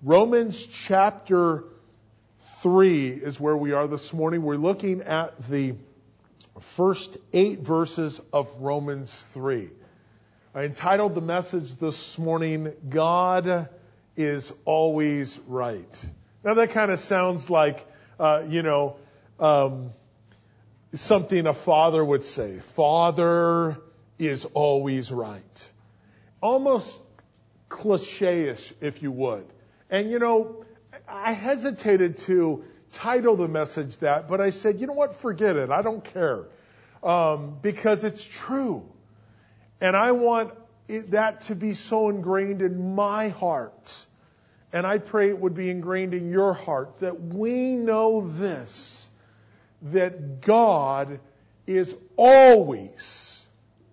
Romans chapter 3 is where we are this morning. We're looking at the first 8 verses of Romans 3. I entitled the message this morning, God is Always Right. Now that kind of sounds like, something a father would say. Father is always right. Almost cliche-ish, if you would. And I hesitated to title the message that, but I said, you know what, forget it. I don't care. Because it's true. And I want that to be so ingrained in my heart. And I pray it would be ingrained in your heart that we know this, that God is always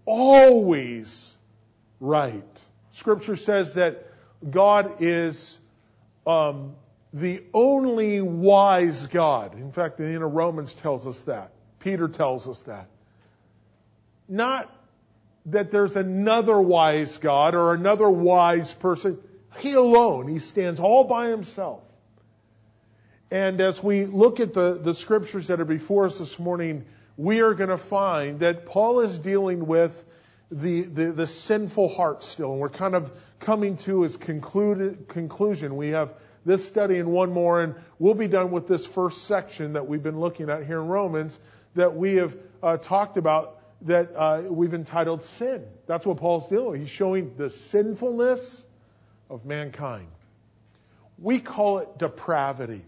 right. Scripture says that God is the only wise God. In fact, the inner Romans tells us that. Peter tells us that. Not that there's another wise God or another wise person. He alone. He stands all by himself. And as we look at the scriptures that are before us this morning, we are going to find that Paul is dealing with the sinful heart still. And we're kind of coming to his conclusion. We have this study and one more, and we'll be done with this first section that we've been looking at here in Romans that we have talked about, that we've entitled Sin. That's what Paul's doing. He's showing the sinfulness of mankind. We call it depravity.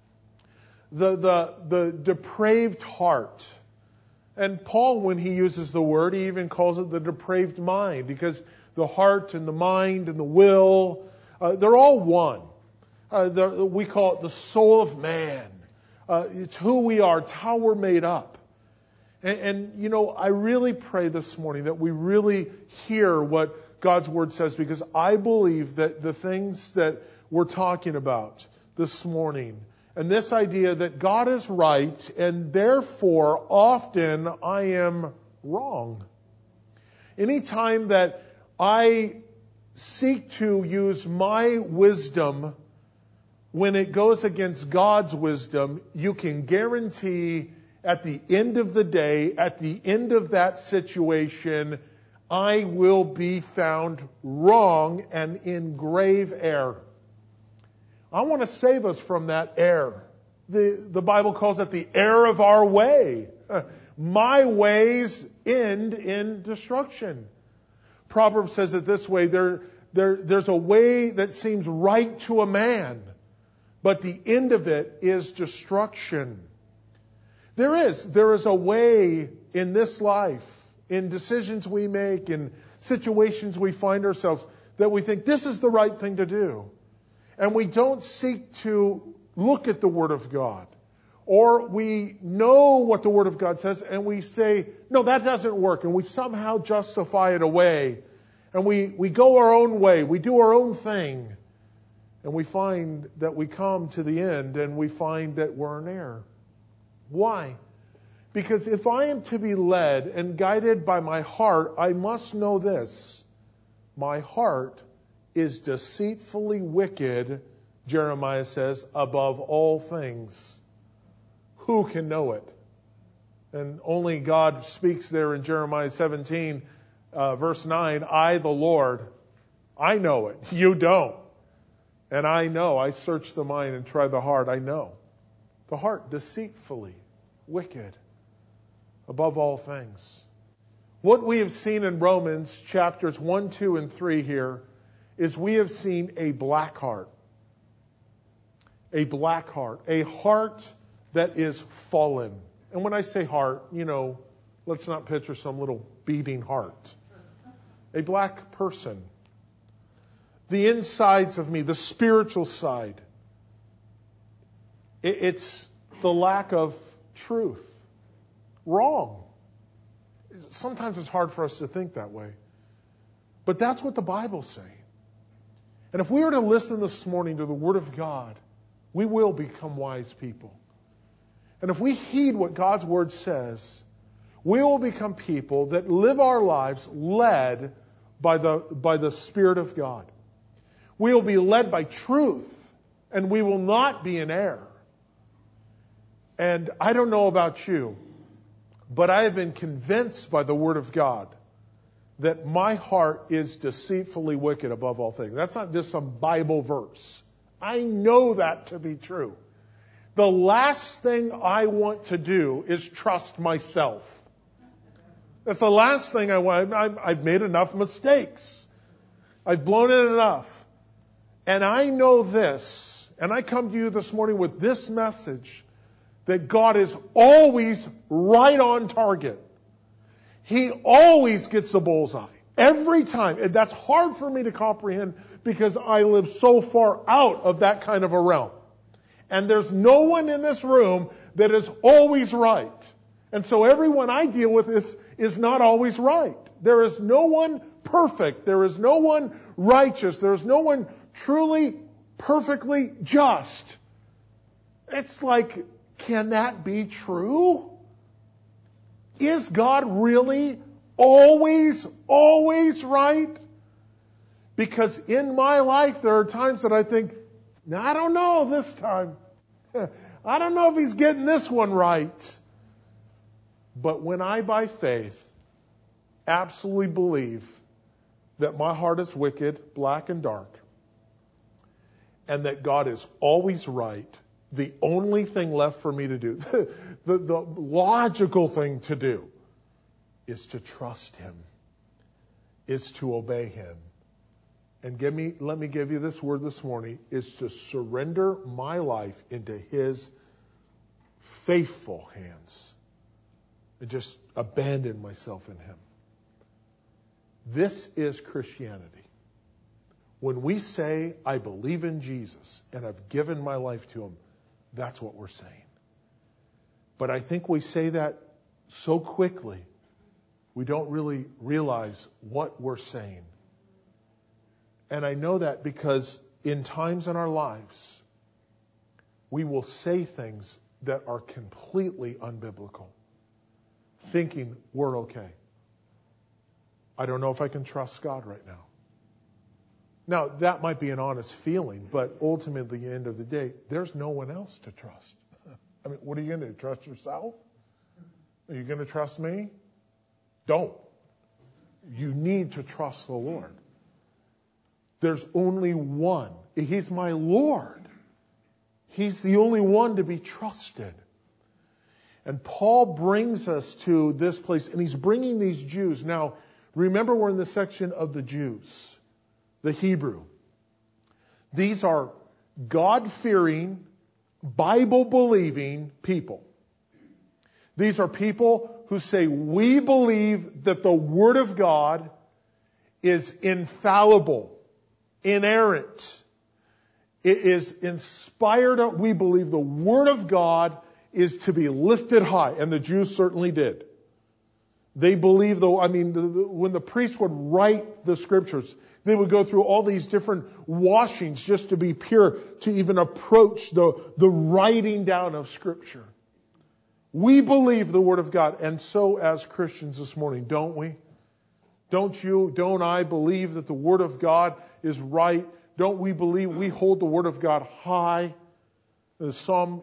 The depraved heart. And Paul, when he uses the word, he even calls it the depraved mind, because the heart and the mind and the will, they're all one. We call it the soul of man. It's who we are. It's how we're made up. And I really pray this morning that we really hear what God's Word says, because I believe that the things that we're talking about this morning, and this idea that God is right, and therefore often I am wrong. Anytime that I seek to use my wisdom when it goes against God's wisdom, you can guarantee at the end of the day, at the end of that situation, I will be found wrong and in grave error. I want to save us from that error. The Bible calls it the error of our way. My ways end in destruction. Proverbs says it this way, there's a way that seems right to a man, but the end of it is destruction. There is a way in this life, in decisions we make, in situations we find ourselves, that we think this is the right thing to do. And we don't seek to look at the Word of God. Or we know what the Word of God says and we say, no, that doesn't work. And we somehow justify it away. And we go our own way. We do our own thing. And we find that we come to the end and we find that we're in error. Why? Because if I am to be led and guided by my heart, I must know this. My heart is deceitfully wicked, Jeremiah says, above all things. Who can know it? And only God speaks there in Jeremiah 17, verse 9, I, the Lord, I know it. You don't. And I know. I search the mind and try the heart. I know. The heart deceitfully wicked above all things. What we have seen in Romans chapters 1, 2, and 3 here is we have seen a black heart. A black heart. A heart that is fallen. And when I say heart, let's not picture some little beating heart. A black person. The insides of me, the spiritual side. It's the lack of truth. Wrong. Sometimes it's hard for us to think that way. But that's what the Bible's saying. And if we are to listen this morning to the Word of God, we will become wise people. And if we heed what God's Word says, we will become people that live our lives led by the Spirit of God. We will be led by truth And we will not be in error. And I don't know about you, but I have been convinced by the Word of God that my heart is deceitfully wicked above all things. That's not just some Bible verse. I know that to be true. The last thing I want to do is trust myself. That's the last thing I want. I've made enough mistakes. I've blown it enough. And I know this, and I come to you this morning with this message, that God is always right on target. He always gets the bullseye. Every time. And that's hard for me to comprehend because I live so far out of that kind of a realm. And there's no one in this room that is always right. And so everyone I deal with is not always right. There is no one perfect. There is no one righteous. There is no one truly, perfectly just. It's like, can that be true? Is God really always right? Because in my life, there are times that I think, I don't know this time. I don't know if he's getting this one right. But when I, by faith, absolutely believe that my heart is wicked, black and dark, and that God is always right, the only thing left for me to do, the logical thing to do, is to trust Him, is to obey Him. And let me give you this word this morning, is to surrender my life into His faithful hands. And just abandon myself in Him. This is Christianity. When we say, I believe in Jesus and I've given my life to Him, that's what we're saying. But I think we say that so quickly, we don't really realize what we're saying. And I know that because in times in our lives, we will say things that are completely unbiblical, thinking we're okay. I don't know if I can trust God right now. Now, that might be an honest feeling, but ultimately, at the end of the day, there's no one else to trust. I mean, what are you going to do? Trust yourself? Are you going to trust me? Don't. You need to trust the Lord. There's only one. He's my Lord. He's the only one to be trusted. And Paul brings us to this place, and he's bringing these Jews. Now, remember we're in the section of the Jews, the Hebrew. These are God-fearing, Bible-believing people. These are people who say, we believe that the Word of God is infallible, inerrant. It is inspired. We believe the Word of God is to be lifted high. And the Jews certainly did. They believed, when the priests would write the Scriptures, they would go through all these different washings just to be pure, to even approach the writing down of Scripture. We believe the Word of God. And so as Christians this morning, don't we? Don't I believe that the Word of God is right? Don't we believe we hold the Word of God high? Psalm,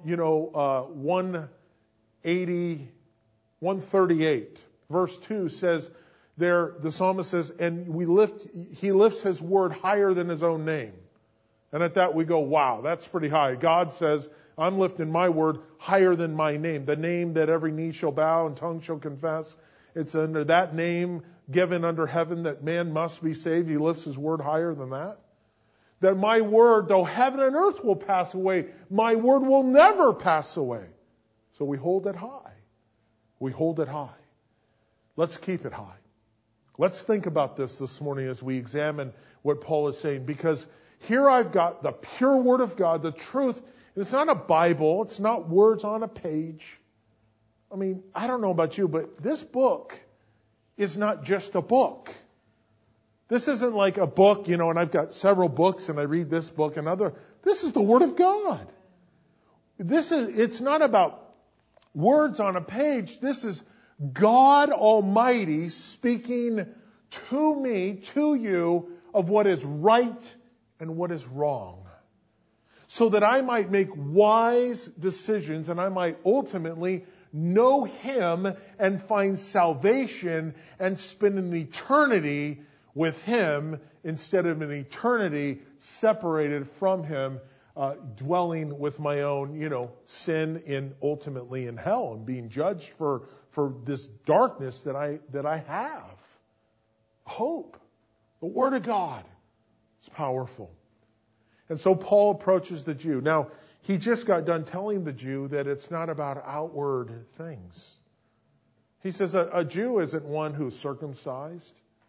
138, verse 2 says there, the psalmist says, and he lifts his word higher than his own name. And at that we go, wow, that's pretty high. God says, I'm lifting my word higher than my name, the name that every knee shall bow and tongue shall confess. It's under that name given under heaven that man must be saved. He lifts his word higher than that. That my word, though heaven and earth will pass away, my word will never pass away. So we hold it high. We hold it high. Let's keep it high. Let's think about this morning as we examine what Paul is saying. Because here I've got the pure Word of God, the truth. It's not a Bible. It's not words on a page. I mean, I don't know about you, but this book is not just a book. This isn't like a book, and I've got several books and I read this book and other. This is the Word of God. It's not about words on a page. This is God Almighty speaking to me, to you, of what is right and what is wrong. so that I might make wise decisions and I might ultimately know Him and find salvation and spend an eternity with Him instead of an eternity separated from Him, dwelling with my own, sin ultimately in hell and being judged for this darkness that I have. Hope. The Word of God is powerful. And so Paul approaches the Jew. Now, he just got done telling the Jew that it's not about outward things. He says a Jew isn't one who's circumcised.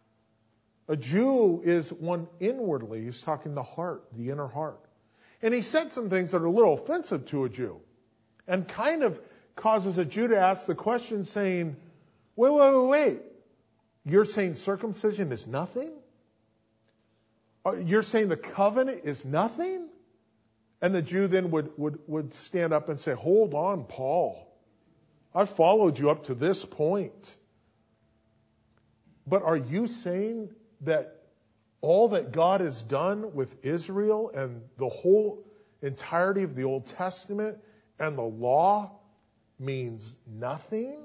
A Jew is one inwardly. He's talking the heart, the inner heart. And he said some things that are a little offensive to a Jew and kind of causes a Jew to ask the question saying, wait. You're saying circumcision is nothing? You're saying the covenant is nothing? And the Jew then would stand up and say, hold on, Paul. I've followed you up to this point. But are you saying that all that God has done with Israel and the whole entirety of the Old Testament and the law means nothing?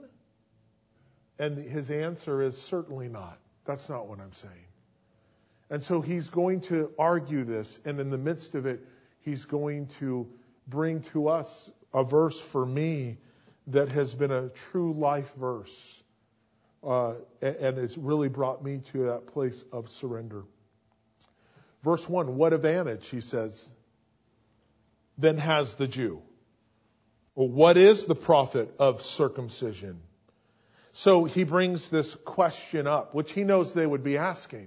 And his answer is certainly not. That's not what I'm saying. And so he's going to argue this, and in the midst of it, he's going to bring to us a verse for me that has been a true life verse. And it's really brought me to that place of surrender. Verse 1, what advantage, he says, then has the Jew? Or what is the profit of circumcision? So he brings this question up, which he knows they would be asking.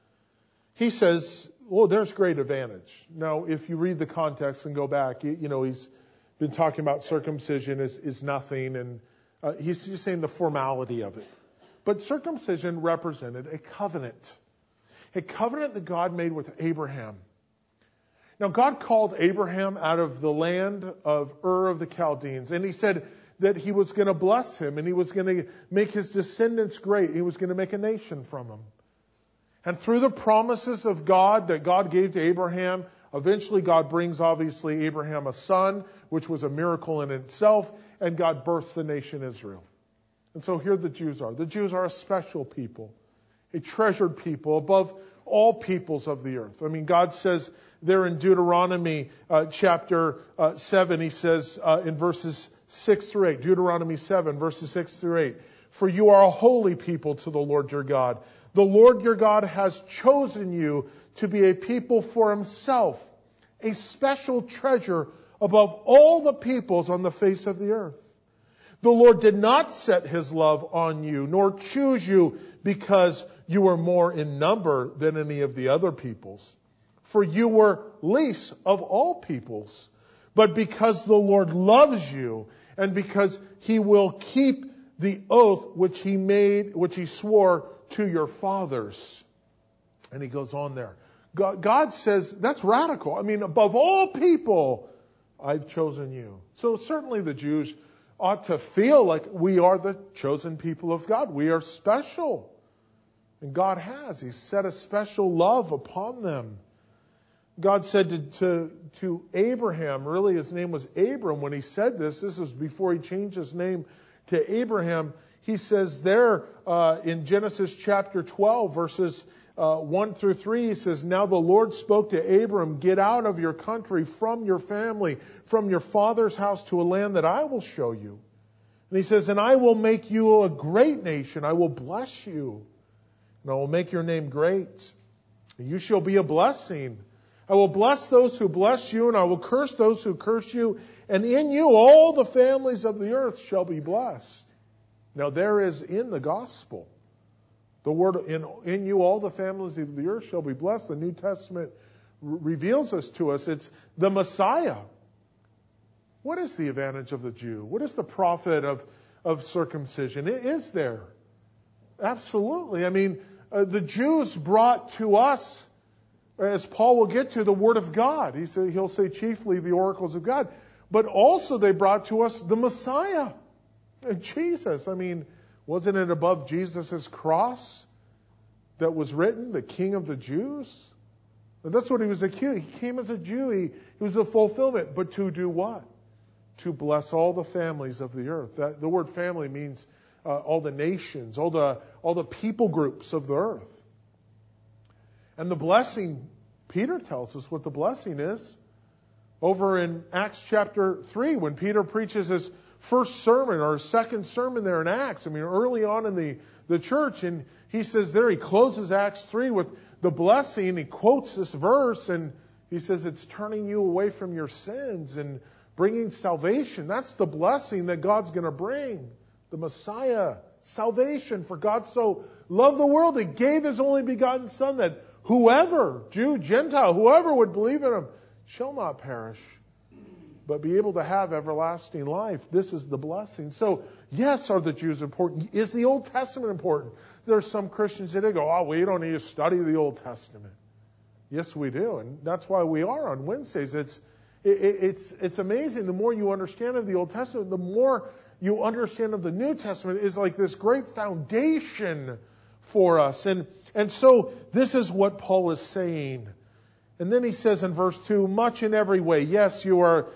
He says, well, there's great advantage. Now, if you read the context and go back, he's been talking about circumcision is nothing, and he's just saying the formality of it. But circumcision represented a covenant that God made with Abraham. Now, God called Abraham out of the land of Ur of the Chaldeans, and he said that he was going to bless him, and he was going to make his descendants great. He was going to make a nation from him. And through the promises of God that God gave to Abraham, eventually God brings, obviously, Abraham a son, which was a miracle in itself, and God births the nation Israel. And so here the Jews are. The Jews are a special people, a treasured people above all peoples of the earth. I mean, God says there in Deuteronomy chapter 7, he says in verses 6 through 8, Deuteronomy 7, verses 6 through 8, for you are a holy people to the Lord your God. The Lord your God has chosen you to be a people for Himself, a special treasure above all the peoples on the face of the earth. The Lord did not set His love on you, nor choose you because you were more in number than any of the other peoples. For you were least of all peoples. But because the Lord loves you, and because He will keep the oath which He swore to your fathers. And he goes on there. God says, that's radical. I mean, above all people, I've chosen you. So certainly the Jews ought to feel like we are the chosen people of God. We are special. And God has. He set a special love upon them. God said to Abraham, really his name was Abram when he said this. This is before he changed his name to Abraham. He says there in Genesis chapter 12, verses 1 through 3, he says, now the Lord spoke to Abram, get out of your country, from your family, from your father's house to a land that I will show you. And he says, and I will make you a great nation. I will bless you. And I will make your name great. And you shall be a blessing. I will bless those who bless you, and I will curse those who curse you. And in you all the families of the earth shall be blessed. Now there is in the gospel, the word, in you all the families of the earth shall be blessed. The New Testament reveals this to us. It's the Messiah. What is the advantage of the Jew? What is the profit of circumcision? Is there? Absolutely. I mean, the Jews brought to us, as Paul will get to, the Word of God. He'll say chiefly the oracles of God. But also they brought to us the Messiah. Jesus, I mean, wasn't it above Jesus' cross that was written, the King of the Jews? And that's what he was accused. He came as a Jew. He was a fulfillment. But to do what? To bless all the families of the earth. The word family means all the nations, all the people groups of the earth. And the blessing, Peter tells us what the blessing is. Over in Acts chapter 3, when Peter preaches his first sermon or second sermon there in Acts, early on in the church, and he says there, he closes Acts 3 with the blessing. He quotes this verse, and he says it's turning you away from your sins and bringing salvation. That's the blessing that God's going to bring. The Messiah, salvation. For God so loved the world, He gave His only begotten Son, that whoever, Jew, Gentile, whoever would believe in Him, shall not perish, but be able to have everlasting life. This is the blessing. So, yes, are the Jews important? Is the Old Testament important? There are some Christians today go, oh, we don't need to study the Old Testament. Yes, we do, and that's why we are on Wednesdays. It's amazing. The more you understand of the Old Testament, the more you understand of the New Testament. Is like this great foundation for us. And so this is what Paul is saying. And then he says in verse 2, much in every way. Yes, you are,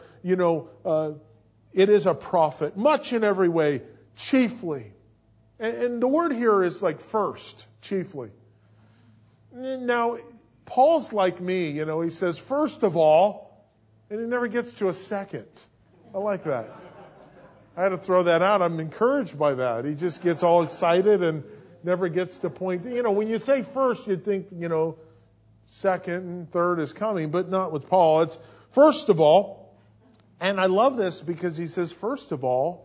it is a prophet. Much in every way, chiefly. And the word here is like first, chiefly. Now, Paul's like me, he says, first of all, and he never gets to a second. I like that. I had to throw that out. I'm encouraged by that. He just gets all excited and never gets to point. When you say first, you'd think, second and third is coming, but not with Paul. It's first of all, and I love this because he says, first of all,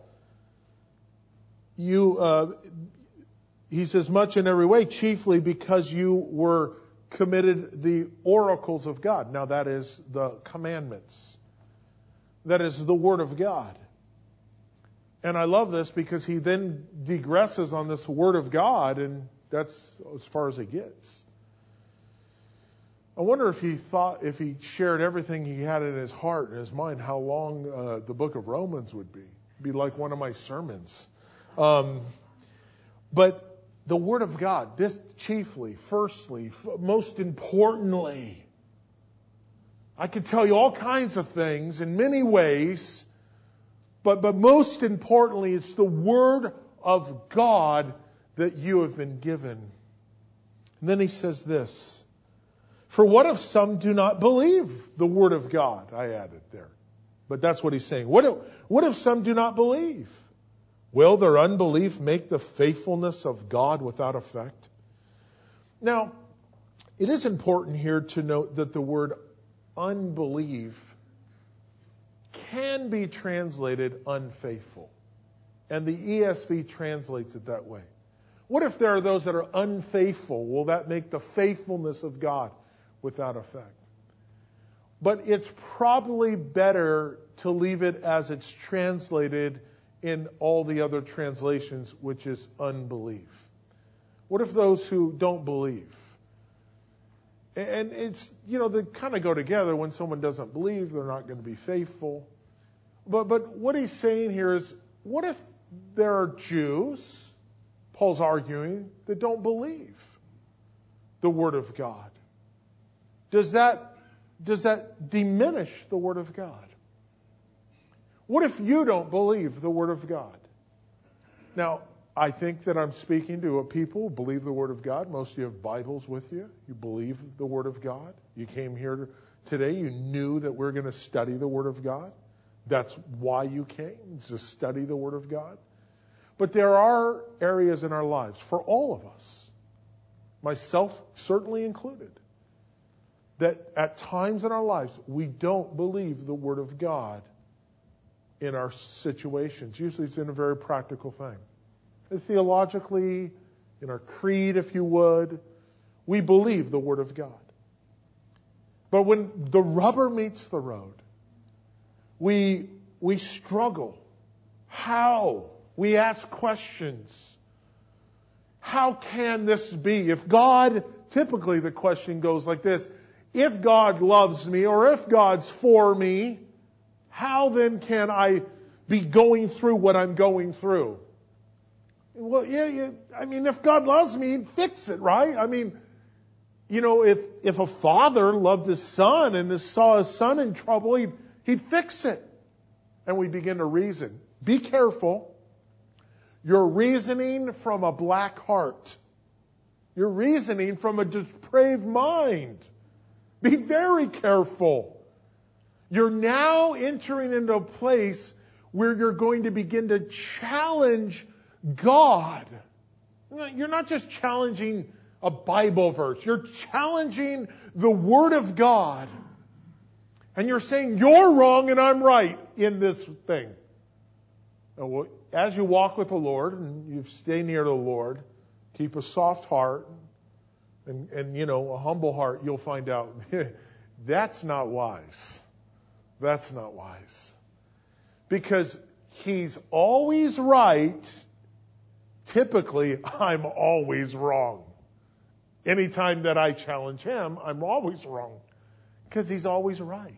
he says, much in every way, chiefly because you were committed the oracles of God. Now that is the commandments. That is the Word of God. And I love this because he then digresses on this Word of God, and that's as far as it gets. I wonder if he shared everything he had in his heart and his mind, how long the book of Romans would be. It'd be like one of my sermons. But the Word of God, this chiefly, firstly, most importantly, I could tell you all kinds of things in many ways, but most importantly, it's the Word of God that you have been given. And then he says this, for what if some do not believe the Word of God? I added there. But that's what he's saying. What if some do not believe? Will their unbelief make the faithfulness of God without effect? Now, it is important here to note that the word unbelief can be translated unfaithful. And the ESV translates it that way. What if there are those that are unfaithful? Will that make the faithfulness of God without effect? But it's probably better to leave it as it's translated in all the other translations, which is unbelief. What if those who don't believe? And it's, they kind of go together. When someone doesn't believe, they're not going to be faithful. But what he's saying here is, what if there are Jews, Paul's arguing, that don't believe the Word of God? Does that diminish the Word of God? What if you don't believe the Word of God? Now, I think that I'm speaking to a people who believe the Word of God. Most of you have Bibles with you. You believe the Word of God. You came here today. You knew that we're going to study the Word of God. That's why you came, to study the Word of God. But there are areas in our lives, for all of us, myself certainly included, that at times in our lives we don't believe the Word of God in our situations. Usually it's in a very practical thing. And theologically, in our creed, if you would, we believe the Word of God. But when the rubber meets the road, we struggle. How? We ask questions. How can this be? If God, typically the question goes like this, if God loves me or if God's for me, how then can I be going through what I'm going through? Well, if God loves me, He'd fix it, right? if a father loved his son and saw his son in trouble, he'd fix it. And we begin to reason. Be careful. You're reasoning from a black heart. You're reasoning from a depraved mind. Be very careful. You're now entering into a place where you're going to begin to challenge God. You're not just challenging a Bible verse. You're challenging the Word of God. And you're saying, you're wrong and I'm right in this thing. As you walk with the Lord and you stay near the Lord, keep a soft heart and a humble heart, you'll find out that's not wise. That's not wise. Because He's always right. Typically, I'm always wrong. Anytime that I challenge Him, I'm always wrong. Because He's always right.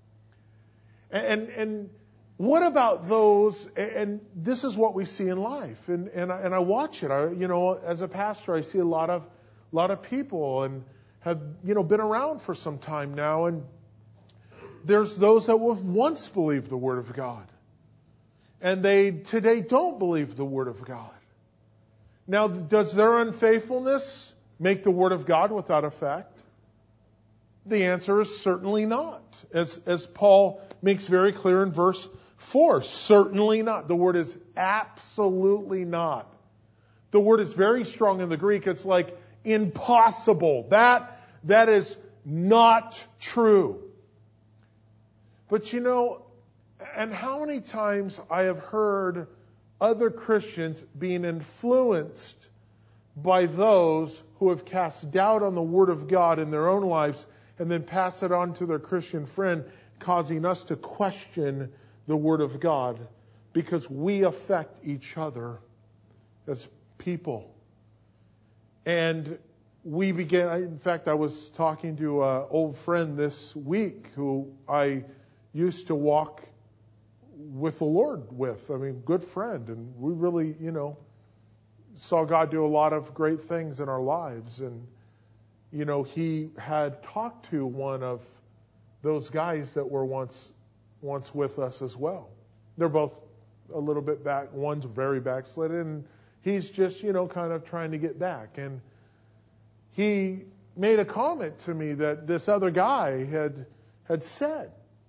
And what about those, and this is what we see in life, and I watch it. As a pastor, I see a lot of people and have, been around for some time now, and there's those that have once believed the Word of God, and they today don't believe the Word of God. Now, does their unfaithfulness make the Word of God without effect? The answer is certainly not. As Paul makes very clear in verse 4, certainly not. The word is absolutely not. The word is very strong in the Greek. It's like impossible. That is not true. But and how many times I have heard other Christians being influenced by those who have cast doubt on the Word of God in their own lives and then pass it on to their Christian friend, causing us to question the Word of God because we affect each other as people. And we began, in fact, I was talking to an old friend this week who I used to walk with the Lord with. I mean, good friend. And we really, saw God do a lot of great things in our lives. And, he had talked to one of those guys that were once with us as well. They're both a little bit back. One's very backslidden, and he's just, kind of trying to get back. And he made a comment to me that this other guy had said.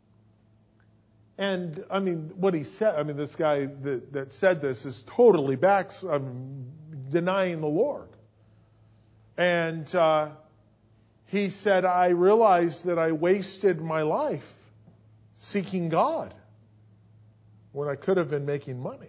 And, what he said, this guy that said this is totally denying the Lord. And he said, I realized that I wasted my life seeking God when I could have been making money.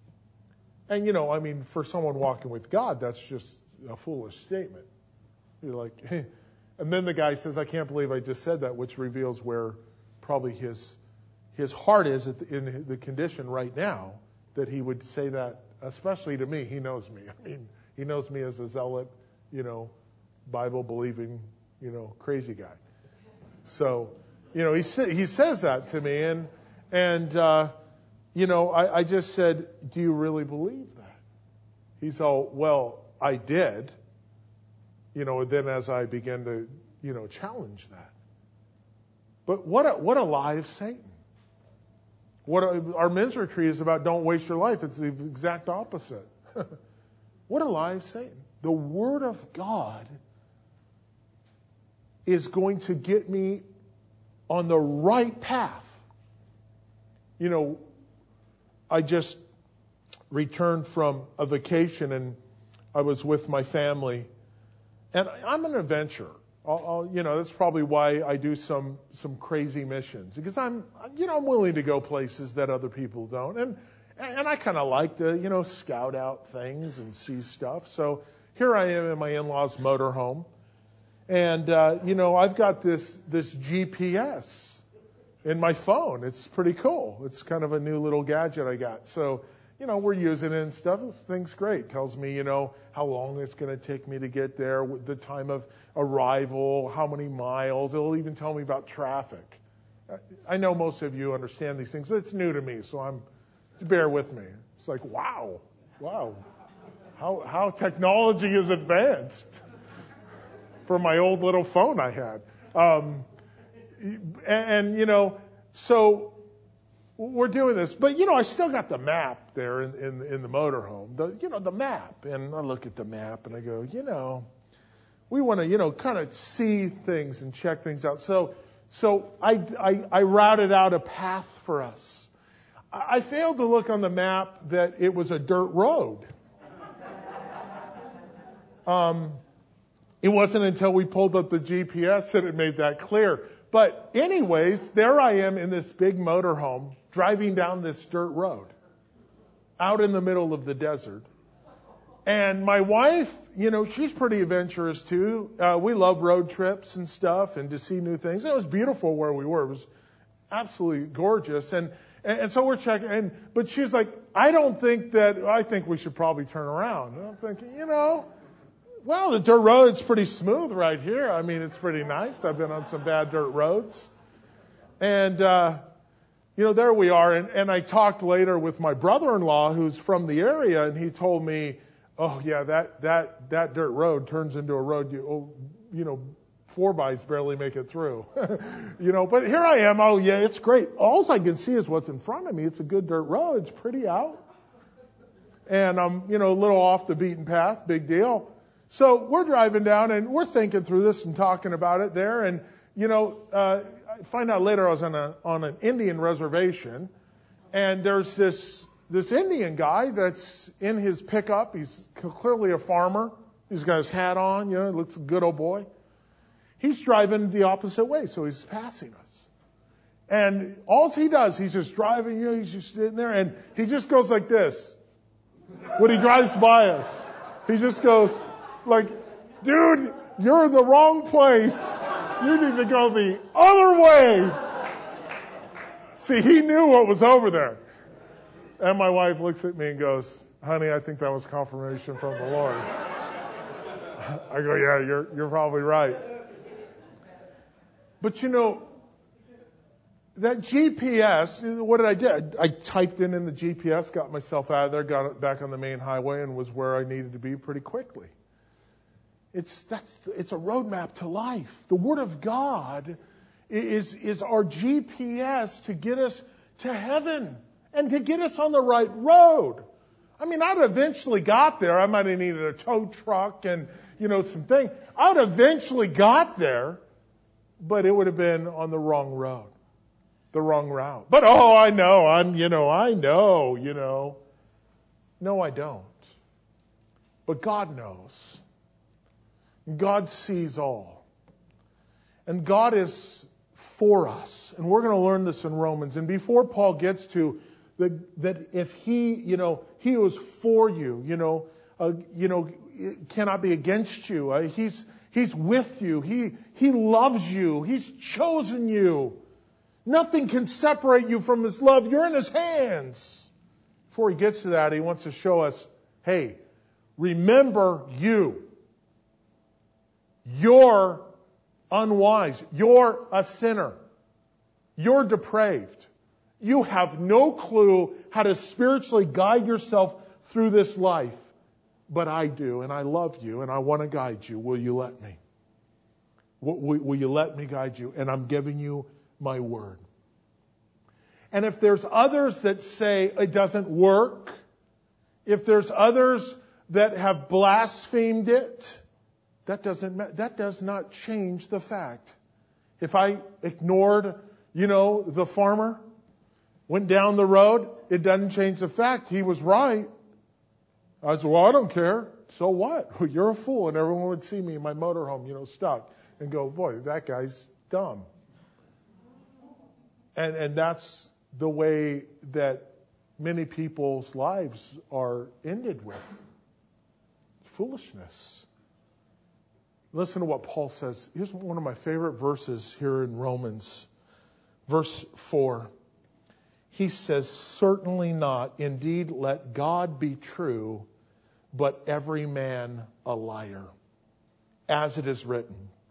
And, for someone walking with God, that's just a foolish statement. You're like, hey. And then the guy says, I can't believe I just said that, which reveals where probably his heart is in the condition right now that he would say that, especially to me. He knows me. He knows me as a zealot, Bible-believing, crazy guy. So, he says that to me, and I just said, do you really believe that? He's all, well, I did, then as I began to, challenge that. But what a lie of Satan. Our men's retreat is about don't waste your life. It's the exact opposite. What a lie of Satan. The Word of God is going to get me on the right path. I just returned from a vacation and I was with my family. And I'm an adventurer. That's probably why I do some crazy missions, because I'm willing to go places that other people don't, and I kind of like to scout out things and see stuff. So here I am in my in-laws' motorhome, and I've got this GPS in my phone. It's pretty cool. It's kind of a new little gadget I got. So we're using it and stuff. This thing's great. Tells me, how long it's going to take me to get there, the time of arrival, how many miles. It'll even tell me about traffic. I know most of you understand these things, but it's new to me, so bear with me. It's like, wow, how technology is advanced. for my old little phone I had. So we're doing this. But, I still got the map there in the motorhome. The map. And I look at the map and I go, we want to, kind of see things and check things out. So I routed out a path for us. I failed to look on the map that it was a dirt road. It wasn't until we pulled up the GPS that it made that clear. But anyways, there I am in this big motorhome driving down this dirt road out in the middle of the desert. And my wife, she's pretty adventurous too. We love road trips and stuff and to see new things. And it was beautiful where we were. It was absolutely gorgeous. And so we're checking. But she's like, I think we should probably turn around. And I'm thinking, well, the dirt road's pretty smooth right here. I mean, it's pretty nice. I've been on some bad dirt roads. And, there we are. And I talked later with my brother-in-law who's from the area, and he told me, oh, yeah, that dirt road turns into a road, 4x barely make it through. But here I am. Oh, yeah, it's great. All I can see is what's in front of me. It's a good dirt road. It's pretty out. And I'm, a little off the beaten path. Big deal. So we're driving down and we're thinking through this and talking about it there. And, I find out later I was on an Indian reservation, and there's this Indian guy that's in his pickup. He's clearly a farmer. He's got his hat on, looks a good old boy. He's driving the opposite way, so he's passing us. And all he does, he's just driving, he's just sitting there, and he just goes like this. When he drives by us, he just goes like, dude, you're in the wrong place. You need to go the other way. See, he knew what was over there. And my wife looks at me and goes, honey, I think that was confirmation from the Lord. I go, yeah, you're probably right. But that GPS, what did I do? I typed in the GPS, got myself out of there, got it back on the main highway, and was where I needed to be pretty quickly. It's a roadmap to life. The Word of God is our GPS to get us to heaven and to get us on the right road. I mean, I'd eventually got there. I might have needed a tow truck and, some thing. I'd eventually got there, but it would have been on the wrong road, the wrong route. But, I know, I know. No, I don't. But God knows. God sees all. And God is for us. And we're going to learn this in Romans. And before Paul gets to that if he was for you, cannot be against you. He's with you. He loves you. He's chosen you. Nothing can separate you from His love. You're in His hands. Before he gets to that, he wants to show us, hey, remember you. You're unwise. You're a sinner. You're depraved. You have no clue how to spiritually guide yourself through this life. But I do, and I love you, and I want to guide you. Will you let me? Will you let me guide you? And I'm giving you my word. And if there's others that say it doesn't work, if there's others that have blasphemed it, that does not change the fact. If I ignored, the farmer, went down the road, it doesn't change the fact. He was right. I said, well, I don't care. So what? Well, you're a fool. And everyone would see me in my motorhome, stuck and go, boy, that guy's dumb. And that's the way that many people's lives are ended with. Foolishness. Listen to what Paul says. Here's one of my favorite verses here in Romans. Verse 4. He says, certainly not. Indeed, let God be true, but every man a liar. As it is written.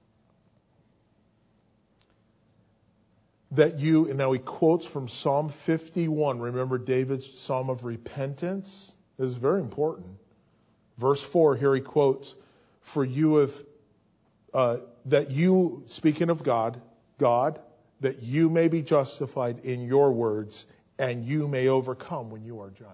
That you, and now he quotes from Psalm 51. Remember David's Psalm of repentance? This is very important. Verse 4, here he quotes, for you have that you, speaking of God, that you may be justified in your words, and you may overcome when you are judged.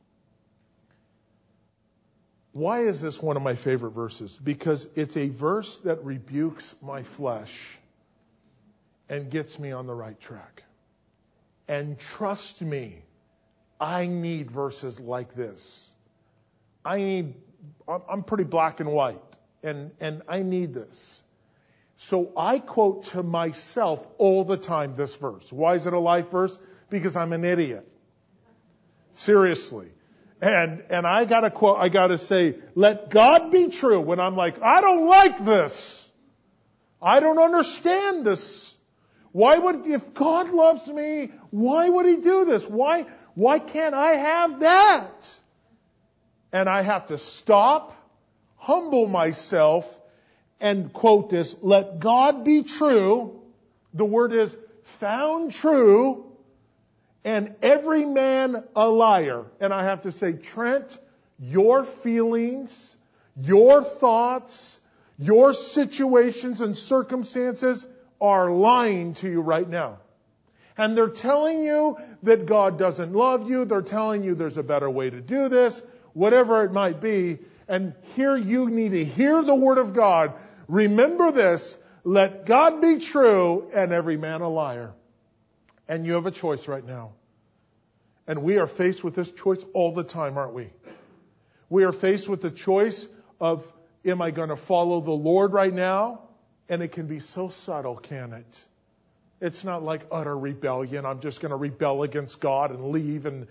Why is this one of my favorite verses? Because it's a verse that rebukes my flesh and gets me on the right track. And trust me, I need verses like this. I'm pretty black and white, and I need this. So I quote to myself all the time this verse. Why is it a life verse? Because I'm an idiot. Seriously. And I gotta quote, I gotta say, let God be true, when I'm like, I don't like this. I don't understand this. If God loves me, why would He do this? Why can't I have that? And I have to stop, humble myself, and quote this, let God be true. The word is found true, and every man a liar. And I have to say, Trent, your feelings, your thoughts, your situations and circumstances are lying to you right now. And they're telling you that God doesn't love you. They're telling you there's a better way to do this, whatever it might be. And here you need to hear the word of God. Remember this, let God be true and every man a liar. And you have a choice right now. And we are faced with this choice all the time, aren't we? We are faced with the choice of, am I going to follow the Lord right now? And it can be so subtle, can it? It's not like utter rebellion. I'm just going to rebel against God and leave. And,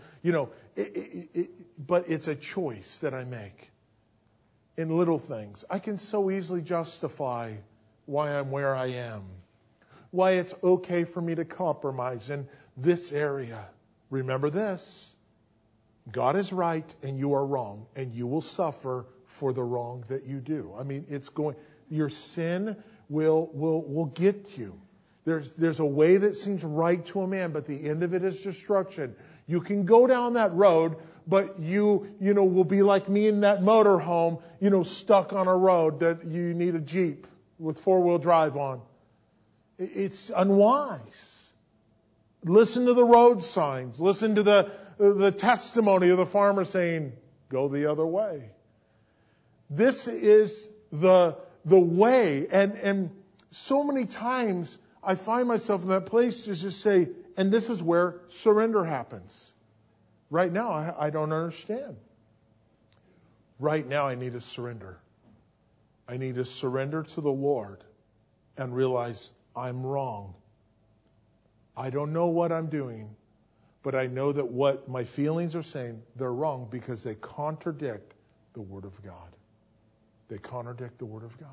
but it's a choice that I make in little things. I can so easily justify why I'm where I am, why it's okay for me to compromise in this area. Remember this, God is right and you are wrong, and you will suffer for the wrong that you do. I mean, your sin will get you. There's a way that seems right to a man, but the end of it is destruction. You can go down that road, but you will be like me in that motorhome, stuck on a road that you need a Jeep with four-wheel drive on. It's unwise. Listen to the road signs. Listen to the testimony of the farmer saying, go the other way. This is the way. And so many times I find myself in that place to just say, and this is where surrender happens. Right now, I don't understand. Right now, I need to surrender. I need to surrender to the Lord and realize I'm wrong. I don't know what I'm doing, but I know that what my feelings are saying, they're wrong because they contradict the Word of God. They contradict the Word of God.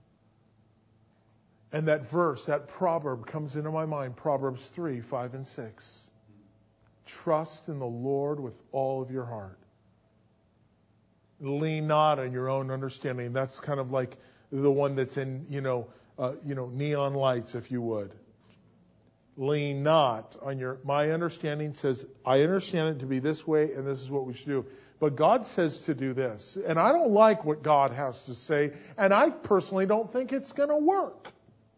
And that verse, that proverb comes into my mind, Proverbs 3, 5, and 6. Trust in the Lord with all of your heart. Lean not on your own understanding. That's kind of like the one that's in, neon lights, if you would. Lean not on my understanding says, I understand it to be this way, and this is what we should do. But God says to do this. And I don't like what God has to say, and I personally don't think it's going to work.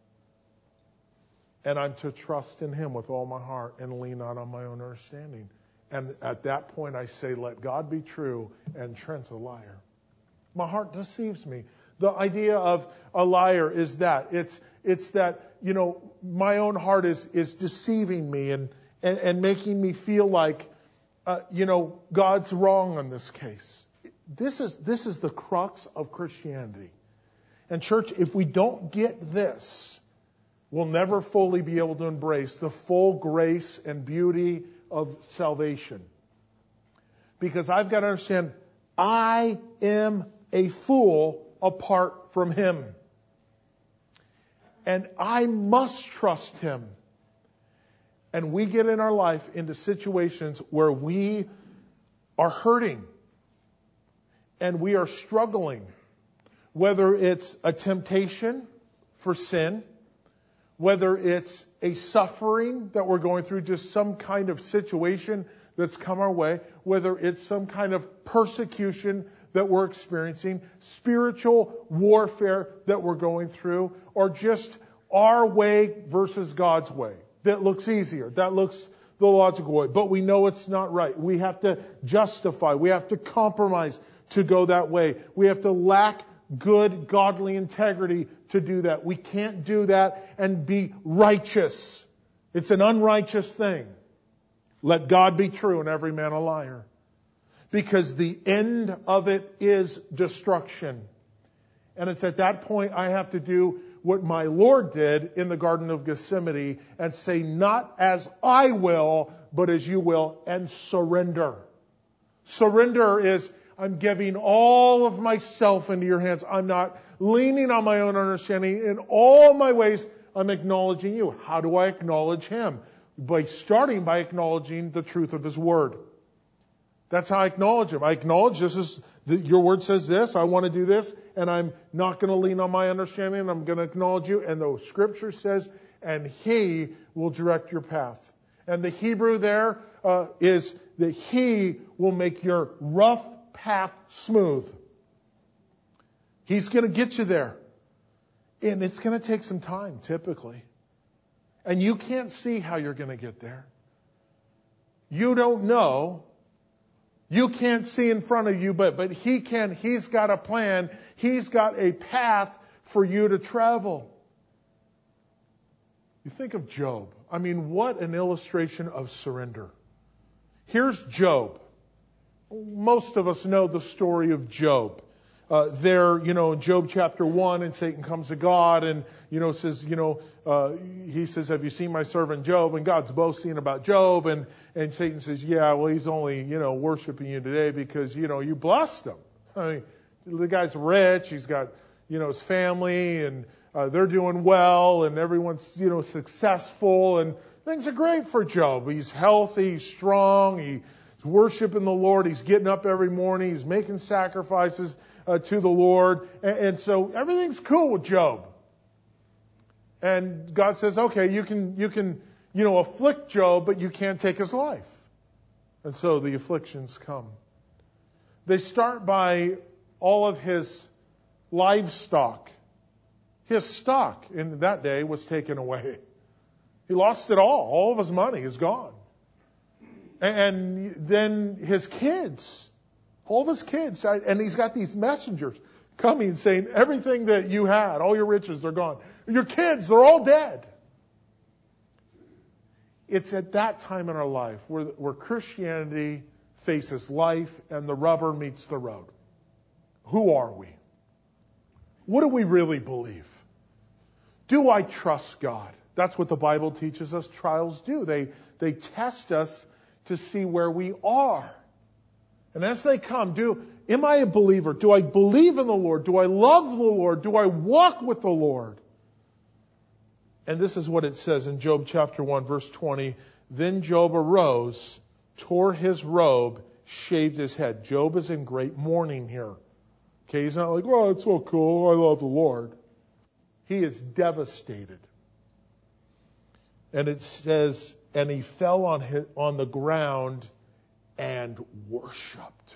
And I'm to trust in Him with all my heart and lean not on my own understanding. And at that point I say, let God be true and Trent's a liar. My heart deceives me. The idea of a liar is that. It's that, my own heart is deceiving me and making me feel like, God's wrong on this case. This is the crux of Christianity. And church, if we don't get this, we'll never fully be able to embrace the full grace and beauty of salvation. Because I've got to understand, I am a fool apart from Him. And I must trust Him. And we get in our life into situations where we are hurting and we are struggling. Whether it's a temptation for sin, whether it's a suffering that we're going through, just some kind of situation that's come our way, whether it's some kind of persecution that we're experiencing, spiritual warfare that we're going through, or just our way versus God's way. That looks easier. That looks the logical way. But we know it's not right. We have to justify. We have to compromise to go that way. We have to lack good, godly integrity to do that. We can't do that and be righteous. It's an unrighteous thing. Let God be true and every man a liar. Because the end of it is destruction. And it's at that point I have to do what my Lord did in the Garden of Gethsemane and say, not as I will, but as you will, and surrender. Surrender is, I'm giving all of myself into your hands. I'm not leaning on my own understanding. In all my ways, I'm acknowledging you. How do I acknowledge Him? By starting by acknowledging the truth of His Word. That's how I acknowledge Him. I acknowledge your Word says this, I want to do this, and I'm not going to lean on my understanding, I'm going to acknowledge you. And the Scripture says, and He will direct your path. And the Hebrew there is that He will make your rough path smooth. He's going to get you there. And it's going to take some time, typically. And you can't see how you're going to get there. You don't know. You can't see in front of you, but He can. He's got a plan. He's got a path for you to travel. You think of Job. I mean, what an illustration of surrender. Here's Job. Most of us know the story of Job. In Job chapter 1, and Satan comes to God and, says, he says, have you seen my servant Job? And God's boasting about Job. And Satan says, yeah, well, he's only, worshiping you today because, you blessed him. I mean, the guy's rich. He's got, his family and they're doing well and everyone's, successful and things are great for Job. He's healthy, he's strong, he's worshiping the Lord. He's getting up every morning. He's making sacrifices to the Lord. And so everything's cool with Job. And God says, okay, you can afflict Job, but you can't take his life. And so the afflictions come. They start by all of his livestock. His stock in that day was taken away. He lost it all. All of his money is gone. And then his kids, all of his kids, and he's got these messengers coming saying, everything that you had, all your riches are gone. Your kids, they're all dead. It's at that time in our life where Christianity faces life and the rubber meets the road. Who are we? What do we really believe? Do I trust God? That's what the Bible teaches us trials do. They test us to see where we are. And as they come, am I a believer? Do I believe in the Lord? Do I love the Lord? Do I walk with the Lord? And this is what it says in Job chapter 1, verse 20. Then Job arose, tore his robe, shaved his head. Job is in great mourning here. Okay, he's not like, well, it's so cool, I love the Lord. He is devastated. And it says, and he fell on the ground and worshipped.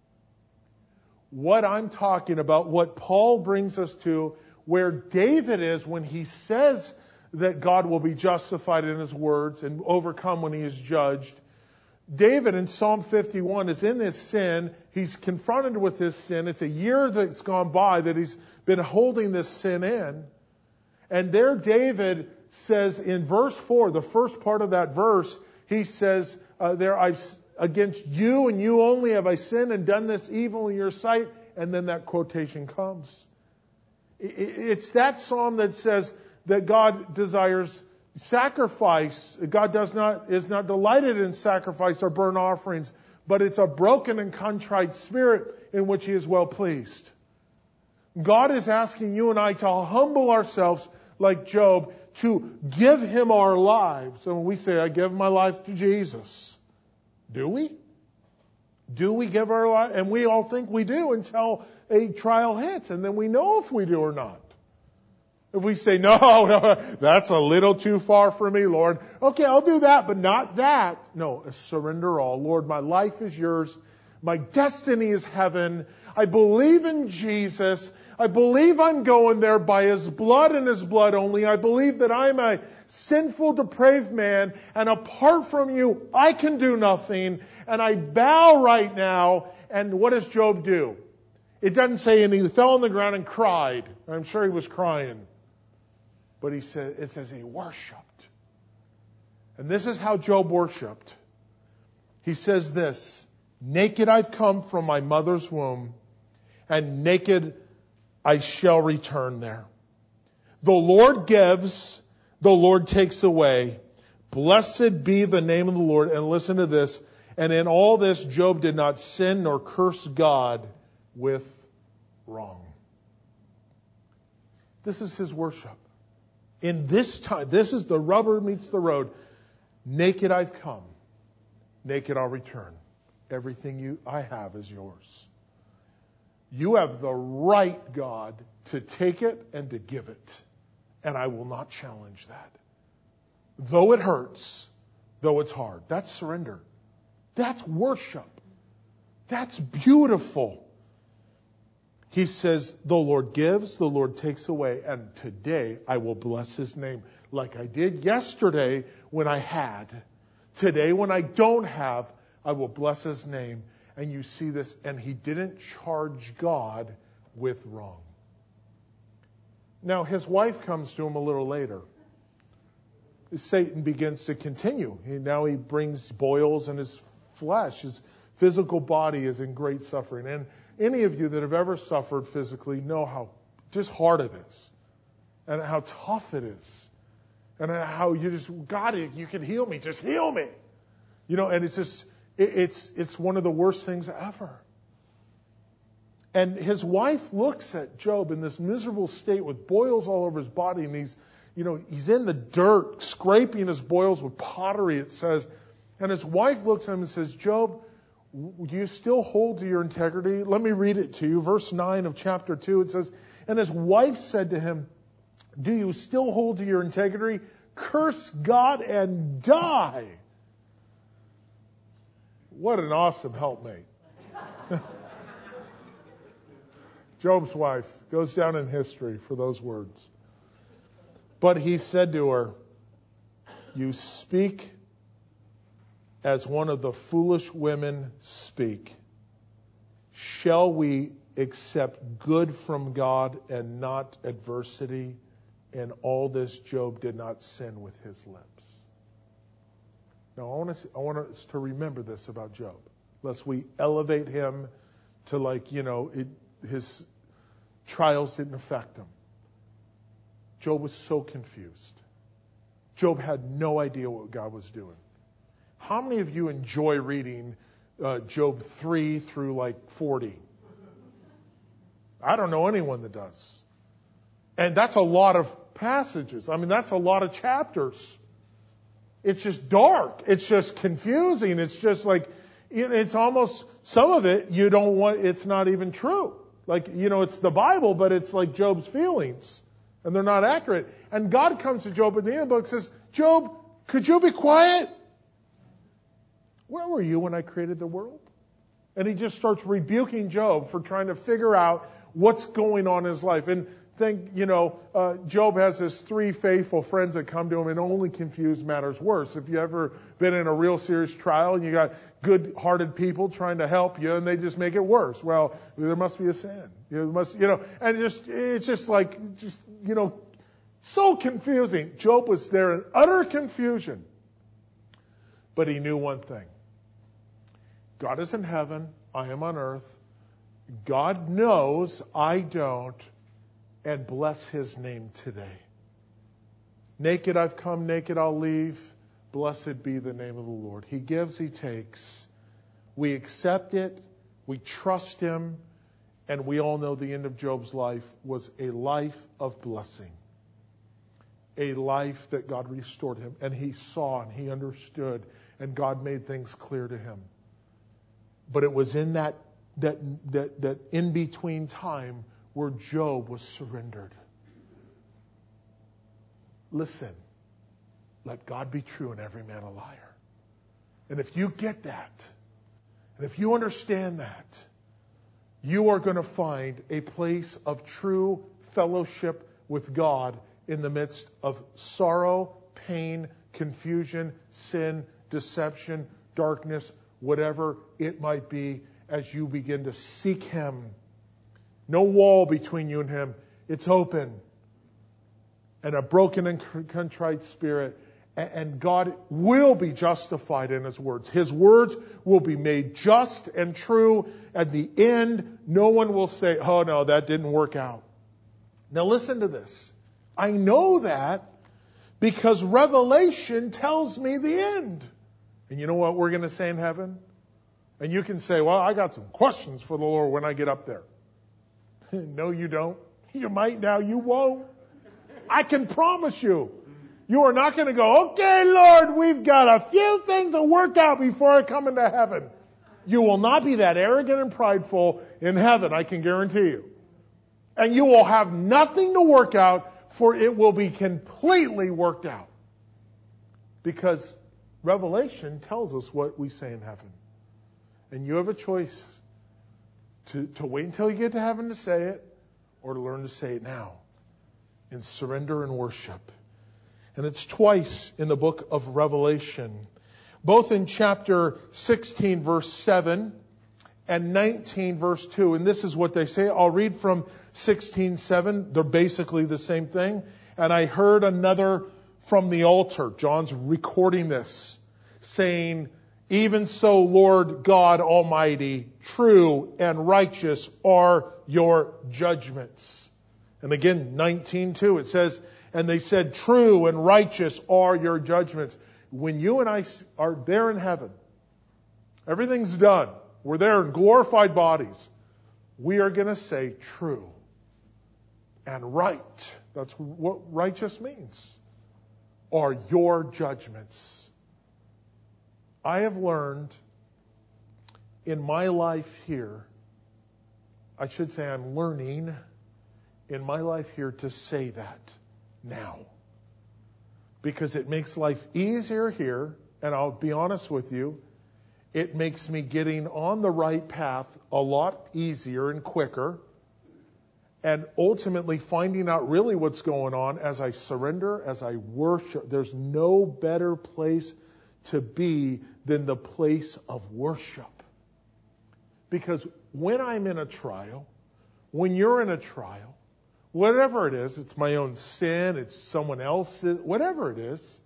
What I'm talking about, what Paul brings us to, where David is when he says that God will be justified in his words and overcome when he is judged. David in Psalm 51 is in his sin. He's confronted with his sin. It's a year that's gone by that he's been holding this sin in. And there David says in verse 4, the first part of that verse, he says, against you and you only have I sinned and done this evil in your sight. And then that quotation comes. It's that psalm that says that God desires sacrifice. God is not delighted in sacrifice or burnt offerings, but it's a broken and contrite spirit in which He is well pleased. God is asking you and I to humble ourselves like Job, to give Him our lives. And when we say, I give my life to Jesus, do we? Do we give our life? And we all think we do until a trial hits, and then we know if we do or not. If we say, no, that's a little too far for me, Lord. Okay, I'll do that, but not that. No, surrender all. Lord, my life is yours. My destiny is heaven. I believe in Jesus. I believe I'm going there by His blood and His blood only. I believe that I'm a sinful, depraved man, and apart from you, I can do nothing. And I bow right now. And what does Job do? It doesn't say, and he fell on the ground and cried. I'm sure he was crying. But it says he worshiped. And this is how Job worshiped. He says this, naked I've come from my mother's womb, and naked I shall return there. The Lord gives, the Lord takes away. Blessed be the name of the Lord. And listen to this. And in all this, Job did not sin nor curse God with wrong. This is his worship. In this time, this is the rubber meets the road. Naked I've come. Naked I'll return. Everything I have is yours. You have the right, God, to take it and to give it. And I will not challenge that. Though it hurts, though it's hard. That's surrender. That's worship. That's beautiful. He says, the Lord gives, the Lord takes away, and today I will bless His name like I did yesterday when I had. Today when I don't have, I will bless His name. And you see this, and he didn't charge God with wrong. Now his wife comes to him a little later. Satan begins to continue. Now he brings boils in his flesh. His physical body is in great suffering. And any of you that have ever suffered physically know how just hard it is. And how tough it is. And how you just, God, you can heal me. Just heal me. You know, and it's just, it's one of the worst things ever. And his wife looks at Job in this miserable state with boils all over his body. And he's in the dirt, scraping his boils with pottery, it says. And his wife looks at him and says, Job, do you still hold to your integrity? Let me read it to you. Verse 9 of chapter 2, it says, and his wife said to him, do you still hold to your integrity? Curse God and die. What an awesome helpmate. Job's wife goes down in history for those words. But he said to her, you speak as one of the foolish women speak. Shall we accept good from God and not adversity? In all this, Job did not sin with his lips. Now, I want us to remember this about Job. Lest we elevate him to his trials didn't affect him. Job was so confused. Job had no idea what God was doing. How many of you enjoy reading Job 3 through 40? I don't know anyone that does. And that's a lot of passages. I mean, that's a lot of chapters. It's just dark. It's just confusing. It's just it's almost, some of it you don't want, it's not even true. It's the Bible, but it's like Job's feelings. And they're not accurate. And God comes to Job at the end of the book and says, Job, could you be quiet? Where were you when I created the world? And he just starts rebuking Job for trying to figure out what's going on in his life. And Job has his 3 faithful friends that come to him and only confuse matters worse. If you ever been in a real serious trial and you got good-hearted people trying to help you and they just make it worse. Well, there must be a sin. It's just so confusing. Job was there in utter confusion. But he knew one thing. God is in heaven. I am on earth. God knows I don't. And bless His name today. Naked I've come, naked I'll leave. Blessed be the name of the Lord. He gives, He takes. We accept it. We trust Him. And we all know the end of Job's life was a life of blessing. A life that God restored him. And he saw and he understood. And God made things clear to him. But it was in that in-between time where Job was surrendered. Listen, let God be true and every man a liar. And if you get that, And if you understand that, you are going to find a place of true fellowship with God in the midst of sorrow, pain, confusion, sin, deception, darkness, whatever it might be, as you begin to seek Him. No wall between you and Him. It's open. And a broken and contrite spirit. And God will be justified in His words. His words will be made just and true. At the end, no one will say, oh no, that didn't work out. Now listen to this. I know that because Revelation tells me the end. And you know what we're going to say in heaven? And you can say, well, I got some questions for the Lord when I get up there. No, you don't. You might now, you won't. I can promise you. You are not going to go, okay, Lord, we've got a few things to work out before I come into heaven. You will not be that arrogant and prideful in heaven, I can guarantee you. And you will have nothing to work out, for it will be completely worked out. Because Revelation tells us what we say in heaven. And you have a choice to wait until you get to heaven to say it, or to learn to say it now in surrender and worship. And it's twice in the book of Revelation, both in chapter 16, verse 7 and 19, verse 2. And this is what they say. I'll read from 16:7. They're basically the same thing. And I heard another from the altar. John's recording this, saying, even so, Lord God Almighty, true and righteous are your judgments. And again, 19:2, it says, and they said, true and righteous are your judgments. When you and I are there in heaven, everything's done. We're there in glorified bodies. We are going to say true and right. That's what righteous means. Are your judgments. I have learned in my life here, I should say I'm learning in my life here to say that now. Because it makes life easier here, and I'll be honest with you, it makes me getting on the right path a lot easier and quicker, and ultimately finding out really what's going on as I surrender, as I worship. There's no better place to be than the place of worship. Because when I'm in a trial, when you're in a trial, whatever it is, it's my own sin, it's someone else's, whatever it is,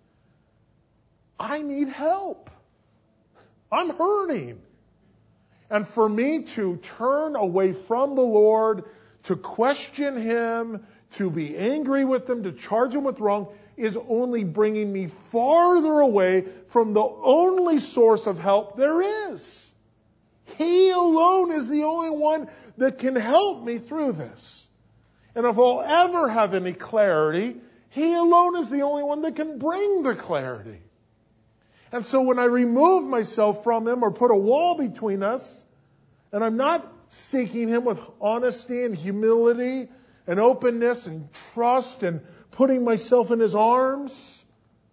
I need help. I'm hurting. And for me to turn away from the Lord, to question Him, to be angry with Him, to charge Him with wrong, is only bringing me farther away from the only source of help there is. He alone is the only one that can help me through this. And if I'll ever have any clarity, He alone is the only one that can bring the clarity. And so when I remove myself from Him or put a wall between us, and I'm not seeking Him with honesty and humility and openness and trust and putting myself in His arms,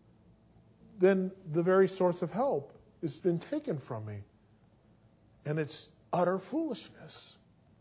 then the very source of help has been taken from me. And it's utter foolishness.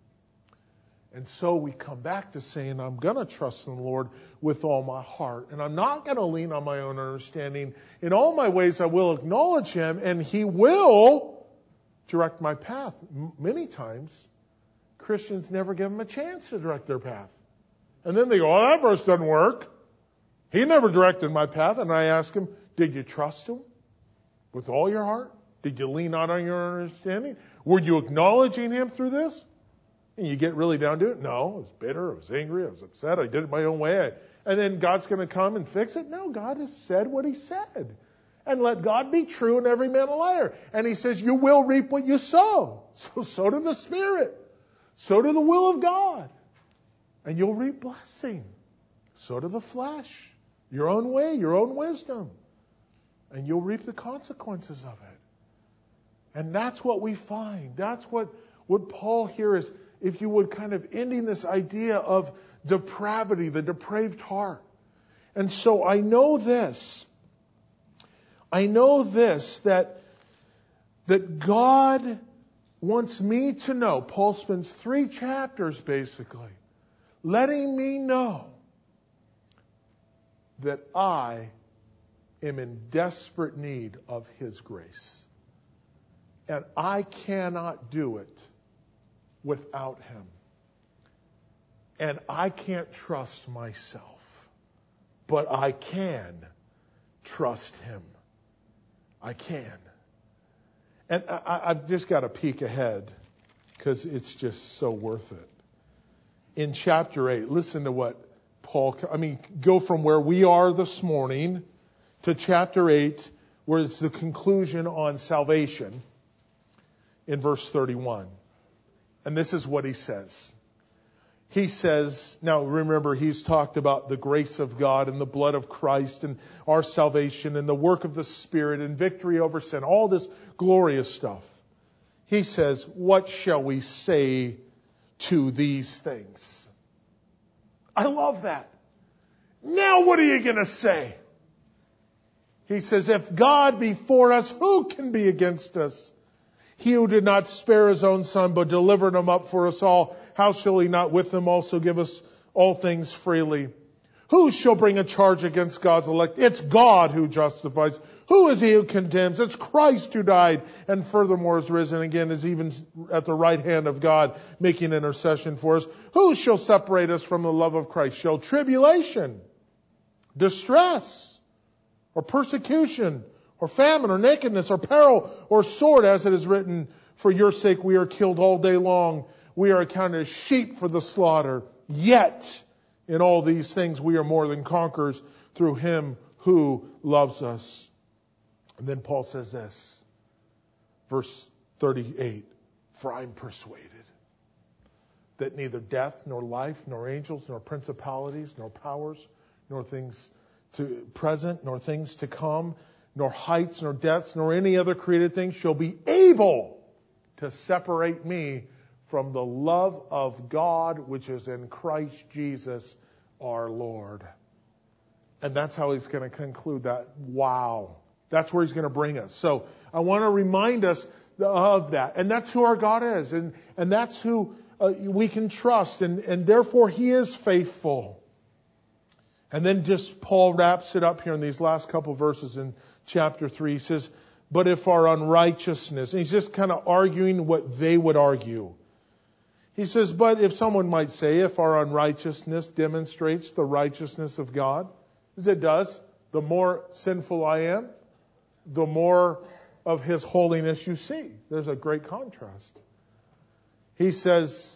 And so we come back to saying, I'm going to trust in the Lord with all my heart. And I'm not going to lean on my own understanding. In all my ways, I will acknowledge Him, and He will direct my path. Many times, Christians never give Him a chance to direct their path. And then they go, oh, that verse doesn't work. He never directed my path. And I ask Him, did you trust Him with all your heart? Did you lean out on your understanding? Were you acknowledging Him through this? And you get really down to it. No, I was bitter. I was angry. I was upset. I did it my own way. And then God's going to come and fix it? No, God has said what He said. And let God be true and every man a liar. And He says, you will reap what you sow. So do the Spirit. So do the will of God. And you'll reap blessing. So do the flesh. Your own way, your own wisdom. And you'll reap the consequences of it. And that's what we find. That's what Paul here is, if you would, kind of ending this idea of depravity, the depraved heart. And so I know this, that God wants me to know. Paul spends 3 chapters basically letting me know that I am in desperate need of His grace. And I cannot do it without Him. And I can't trust myself. But I can trust Him. I can. And I've just got to peek ahead because it's just so worth it. In chapter 8, listen to what Paul, go from where we are this morning to chapter 8, where it's the conclusion on salvation in verse 31. And this is what he says. He says, now remember, he's talked about the grace of God and the blood of Christ and our salvation and the work of the Spirit and victory over sin, all this glorious stuff. He says, what shall we say to these things? I love that. Now what are you going to say? He says, if God be for us, who can be against us? He who did not spare His own Son, but delivered Him up for us all, how shall He not with Him also give us all things freely? Who shall bring a charge against God's elect? It's God who justifies. Who is He who condemns? It's Christ who died and furthermore is risen again, is even at the right hand of God, making intercession for us. Who shall separate us from the love of Christ? Shall tribulation, distress, or persecution, or famine, or nakedness, or peril, or sword, as it is written, for your sake we are killed all day long. We are accounted as sheep for the slaughter. Yet, in all these things we are more than conquerors through Him who loves us. And then Paul says this, verse 38, for I am persuaded that neither death, nor life, nor angels, nor principalities, nor powers, nor things to present, nor things to come, nor heights, nor depths, nor any other created thing shall be able to separate me from the love of God which is in Christ Jesus our Lord. And that's how he's going to conclude that. Wow. That's where he's going to bring us. So I want to remind us of that. And that's who our God is. And that's who we can trust. And therefore He is faithful. And then just Paul wraps it up here in these last couple verses in chapter 3. He says, but if our unrighteousness, and he's just kind of arguing what they would argue. He says, but if someone might say, if our unrighteousness demonstrates the righteousness of God, as it does, the more sinful I am, the more of His holiness you see. There's a great contrast. He says,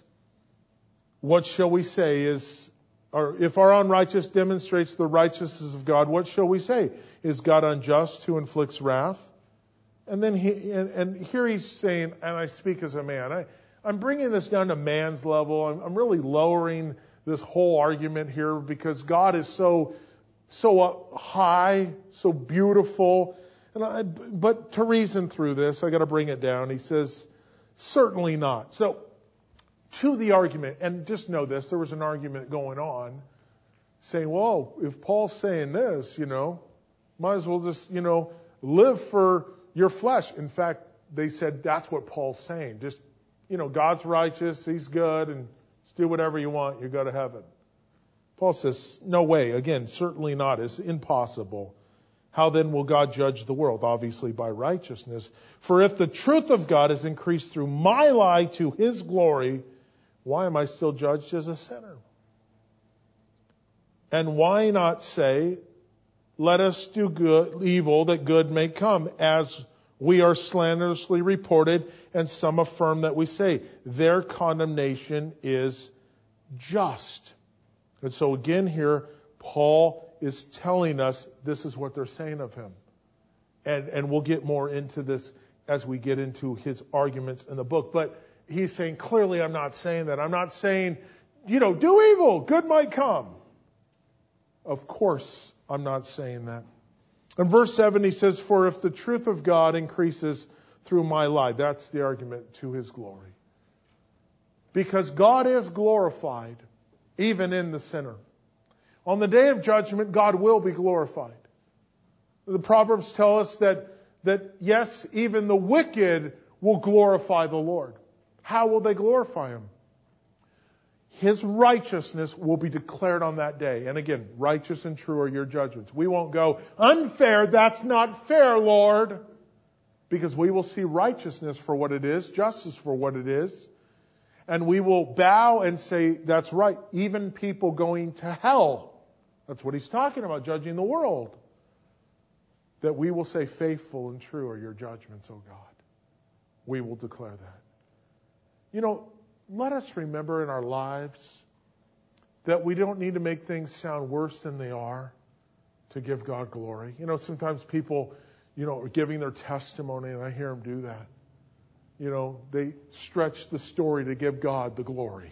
what shall we say is, or if our unrighteousness demonstrates the righteousness of God, what shall we say? Is God unjust who inflicts wrath? And then here he's saying, and I speak as a man. I'm bringing this down to man's level. I'm really lowering this whole argument here because God is so high, so beautiful. But to reason through this, I got to bring it down. He says, certainly not. So to the argument, and just know this, there was an argument going on saying, well, if Paul's saying this, might as well just, live for your flesh. In fact, they said that's what Paul's saying. Just, God's righteous, He's good, and just do whatever you want, you go to heaven. Paul says, no way. Again, certainly not. It's impossible. How then will God judge the world? Obviously by righteousness. For if the truth of God is increased through my lie to His glory, why am I still judged as a sinner? And why not say, let us do evil that good may come, as we are slanderously reported, and some affirm that we say. Their condemnation is just. And so again here, Paul is telling us this is what they're saying of him. And we'll get more into this as we get into his arguments in the book. But he's saying, clearly I'm not saying that. I'm not saying, do evil, good might come. Of course, I'm not saying that. In verse 7, he says, for if the truth of God increases through my lie, that's the argument, to His glory. Because God is glorified, even in the sinner. On the day of judgment, God will be glorified. The Proverbs tell us that yes, even the wicked will glorify the Lord. How will they glorify Him? His righteousness will be declared on that day. And again, righteous and true are your judgments. We won't go, unfair, that's not fair, Lord. Because we will see righteousness for what it is, justice for what it is. And we will bow and say, that's right. Even people going to hell. That's what He's talking about, judging the world. That we will say, faithful and true are your judgments, O God. We will declare that. You know, let us remember in our lives that we don't need to make things sound worse than they are to give God glory. You know, sometimes people, are giving their testimony, and I hear them do that. They stretch the story to give God the glory.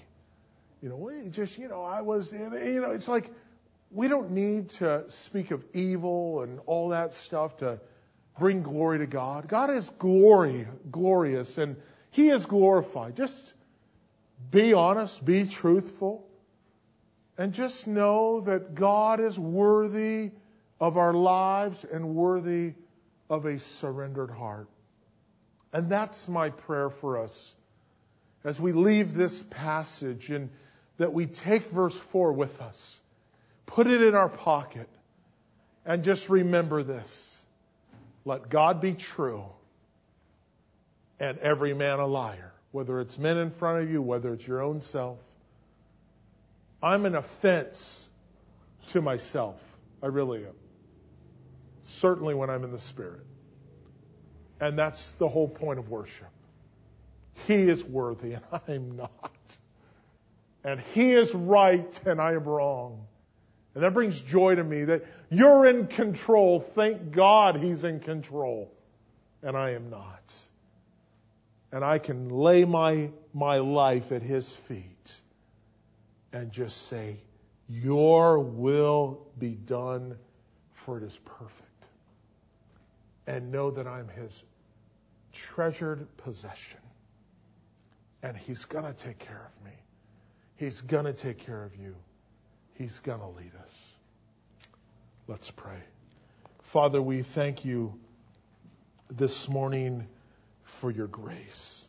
I was, it's like we don't need to speak of evil and all that stuff to bring glory to God. God is glorious, and He is glorified. Just be honest, be truthful, and just know that God is worthy of our lives and worthy of a surrendered heart. And that's my prayer for us as we leave this passage, and that we take verse 4 with us, put it in our pocket, and just remember this. Let God be true and every man a liar, whether it's men in front of you, whether it's your own self. I'm an offense to myself. I really am. Certainly when I'm in the Spirit. And that's the whole point of worship. He is worthy and I'm not. And He is right and I am wrong. And that brings joy to me that you're in control. Thank God He's in control. And I am not. And I can lay my life at His feet and just say, your will be done, for it is perfect. And know that I'm His treasured possession. And He's going to take care of me. He's going to take care of you. He's going to lead us. Let's pray. Father, we thank You this morning for Your grace.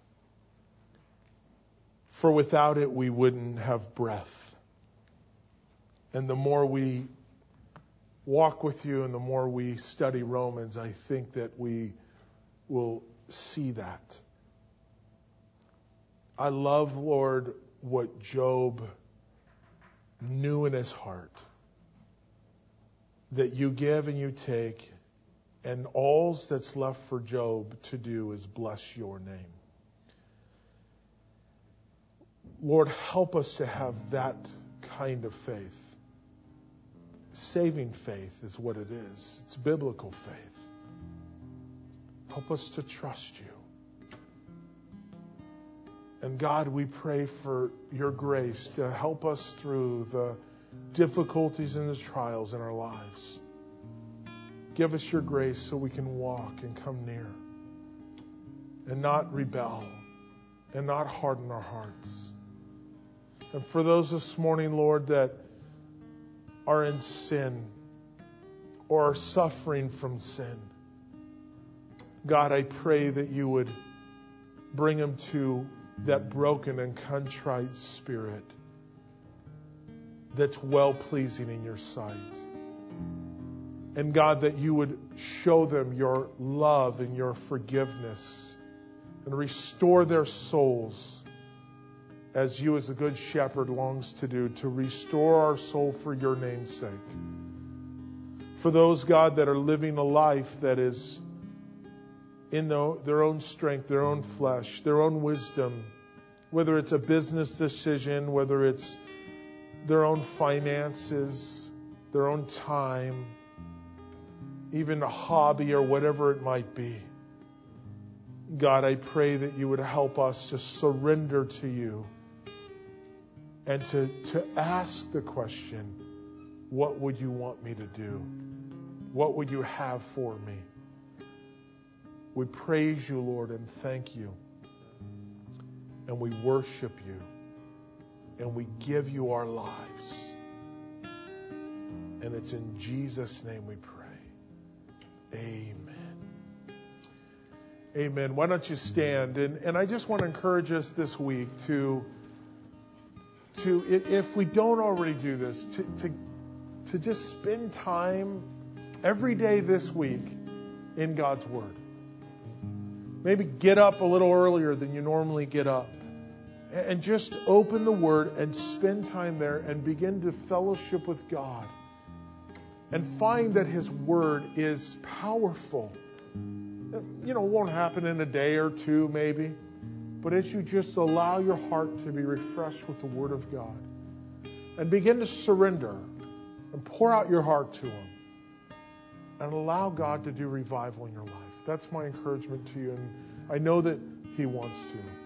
For without it, we wouldn't have breath. And the more we walk with You and the more we study Romans, I think that we will see that. I love, Lord, what Job knew in his heart. That You give and You take, and all that's left for Job to do is bless Your name. Lord, help us to have that kind of faith. Saving faith is what it is. It's biblical faith. Help us to trust You. And God, we pray for Your grace to help us through the difficulties and the trials in our lives. Give us Your grace so we can walk and come near and not rebel and not harden our hearts. And for those this morning, Lord, that are in sin or are suffering from sin, God, I pray that You would bring them to that broken and contrite spirit that's well-pleasing in Your sight. And God, that You would show them Your love and Your forgiveness and restore their souls as You as a good shepherd longs to do, to restore our soul for Your name's sake. For those, God, that are living a life that is in their own strength, their own flesh, their own wisdom, whether it's a business decision, whether it's their own finances, their own time, even a hobby or whatever it might be. God, I pray that You would help us to surrender to You and to ask the question, what would You want me to do? What would You have for me? We praise You, Lord, and thank You. And we worship You. And we give You our lives. And it's in Jesus' name we pray. Amen. Amen. Why don't you stand? And I just want to encourage us this week to if we don't already do this, to just spend time every day this week in God's Word. Maybe get up a little earlier than you normally get up. And just open the Word and spend time there and begin to fellowship with God. And find that His Word is powerful. It won't happen in a day or two and but as you just allow your heart to be refreshed with the Word of God and begin to surrender and pour out your heart to Him and allow God to do revival in your life. That's my encouragement to you, and I know that He wants to.